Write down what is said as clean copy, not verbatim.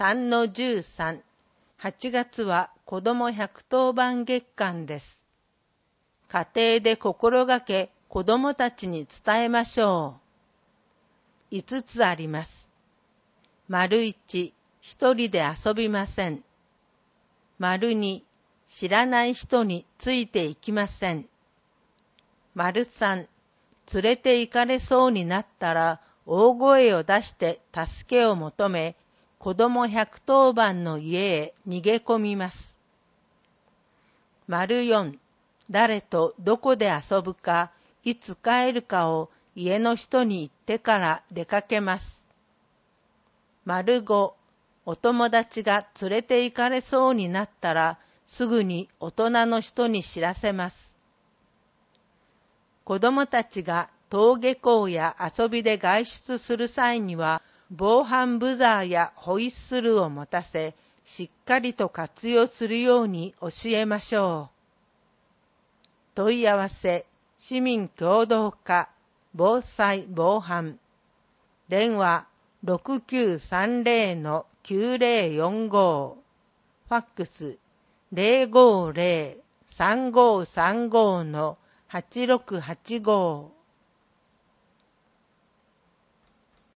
3-13、8月は子ども110番月間です。家庭で心がけ子どもたちに伝えましょう。5つあります。1、一人で遊びません。2、知らない人についていきません。3、連れて行かれそうになったら大声を出して助けを求め、子ども110番の家へ逃げ込みます。4、誰とどこで遊ぶか、いつ帰るかを家の人に言ってから出かけます。5、お友達が連れて行かれそうになったら、すぐに大人の人に知らせます。子供たちが登下校や遊びで外出する際には、防犯ブザーやホイッスルを持たせ、しっかりと活用するように教えましょう。問い合わせ、市民協働課、防災防犯。電話、6930-9045。ファックス、050-3535-8685。